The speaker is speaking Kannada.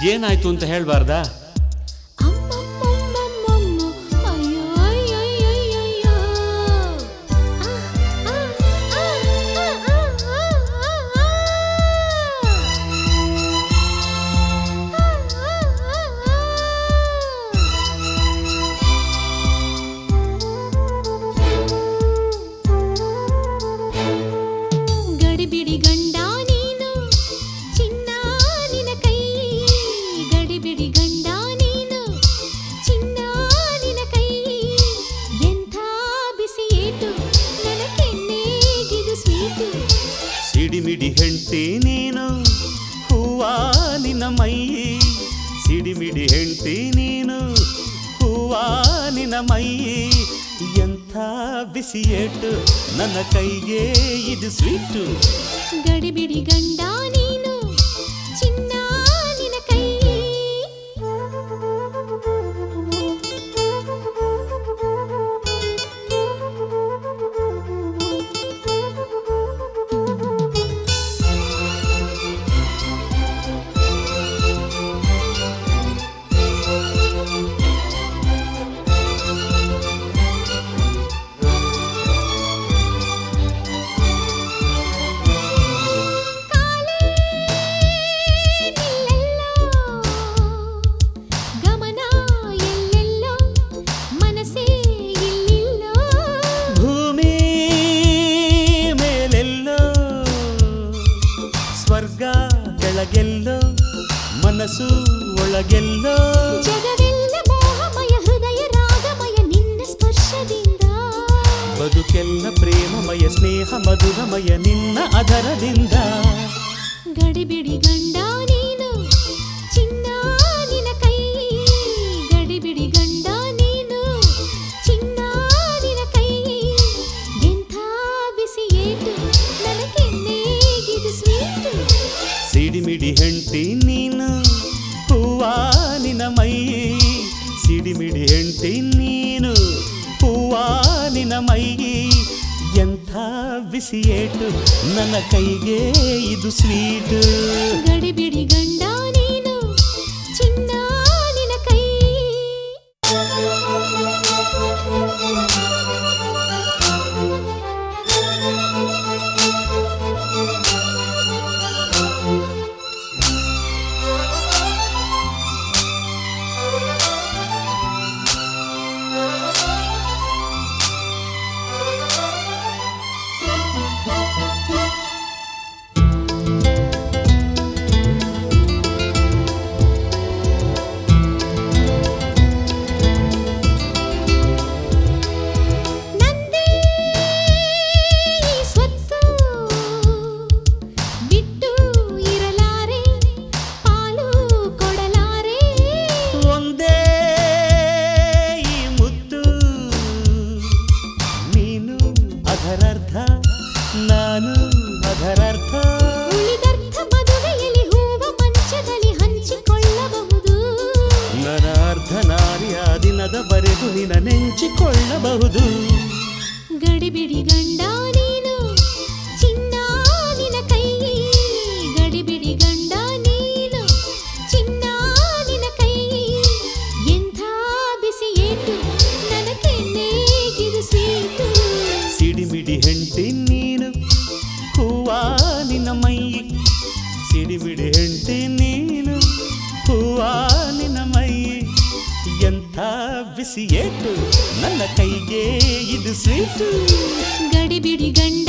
ಏನಾಯ್ತು ಅಂತ ಹೇಳ್ಬಾರ್ದಾ? ಸಿಡಿಮಿಡಿ ಹೆಂಡ್ತಿ ನೀನು ಹೂವಾ ನಿನ್ನ ಮೈ, ಸಿಡಿಮಿಡಿ ಹೆಂಡ್ತಿ ನೀನು ಹೂವಾ ನಿನ್ನ ಮೈ, ಎಂಥ ಬಿಸಿಯೇಟು ನನ್ನ ಕೈಗೆ ಇದು ಸ್ವೀಟು. ಗಡಿಬಿಡಿ ಗಂಡ ನೀನು ಚಿನ್ನ ನಿನ್ನ ಕೈ. ಸ್ವರ್ಗ ಕೆಳಗೆಲ್ಲೋ ಮನಸ್ಸು ಒಳಗೆಲ್ಲೋ, ಜಗವೆಲ್ಲ ಮೋಹಮಯ ಹೃದಯ ರಾಗಮಯ ನಿನ್ನ ಸ್ಪರ್ಶದಿಂದ, ಬದುಕೆಲ್ಲ ಪ್ರೇಮಮಯ ಸ್ನೇಹ ಮಧುರಮಯ ನಿನ್ನ ಅದರದಿಂದ. ಗಡಿಬಿಡಿ ಗಂಡ ನೀನು ಚಿನ್ನ ನಿನ್ನ ಕೈ, ಗಡಿಬಿಡಿ ಗಂಡ ನೀನು ಚಿನ್ನ ನಿನ್ನ ಕೈ, ಎಂಥ ಬಿಸಿಯೇಟು ನನ್ನ ಕೆನ್ನೆಗಿದು ಸ್ವೀಟು. ಸಿಡಿಮಿಡಿ ಹೆಂಡ್ತಿ ನೀನು ಹೂವಾ ನಿನ್ನ ಮೈ, ಸಿಡಿಮಿಡಿ ಹೆಂಡ್ತಿ ನೀನು ಹೂವಾ ನಿನ್ನ ಮೈ, ಎಂಥ ಬಿಸಿಯೇಟು ನನ್ನ ಕೈಗೆ ಇದು ಸ್ವೀಟು. ಗಡಿಬಿಡಿ ಗಂಡ ನೀನು ಚಿನ್ನ ನಿನ್ನ ಕೈ. ನಾನು ಅದರರ್ಥ, ಉಳಿದರ್ಥ ಮದುವೆಯಲ್ಲಿ ಹೂವ ಮಂಚದಲ್ಲಿ ಹಂಚಿಕೊಳ್ಳಬಹುದು, ನನ್ನ ಅರ್ಧ ನಾರಿಯ ದಿನದವರೆಗೂ ನಿನ್ನ ನೆಂಚಿಕೊಳ್ಳಬಹುದು. ಗಡಿಬಿಡಿ ಗಂಡ ನೀನು ಚಿನ್ನ ನಿನ್ನ ಕೈ, ಗಡಿಬಿಡಿ ಗಂಡ ನೀನು ಚಿನ್ನ ನಿನ್ನ ಕೈ, ಎಂಥ ಬಿಸಿಯೇಟು ನನ್ನ ಕೆನ್ನೆಗಿದು ಸ್ವೀಟು. ಸಿಡಿಮಿಡಿ ಹೆಂಡ್ತಿ ನೀನು ಹೂವಾ ನಿನ್ನ ಮೈ, ಸಿಡಿಮಿಡಿ ಹೆಂಡ್ತಿ ನೀನು ಹೂವಾ ನಿನ್ನ ಮೈ, ಎಂಥ ಬಿಸಿಯೇಟು ನನ್ನ ಕೈಗೆ ಇದು ಸ್ವೀಟು. ಗಡಿಬಿಡಿ ಗಂಡ